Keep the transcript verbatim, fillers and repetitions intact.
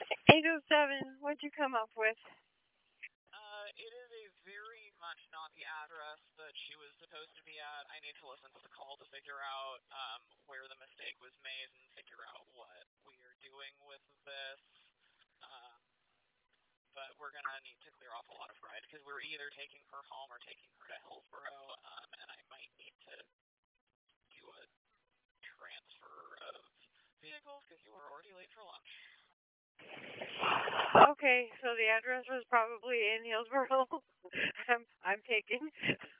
eight oh seven, what'd you come up with? Uh, it is a very much not the address that she was supposed to be at. I need to listen to the call to figure out um, where the mistake was made and figure out what we are doing with this. Um, but we're going to need to clear off a lot of rides because we're either taking her home or taking her to Hillsboro, um, and I might need to do a transfer of vehicles because you are already late for lunch. Okay, so the address was probably in Hillsboro. I'm, I'm taking.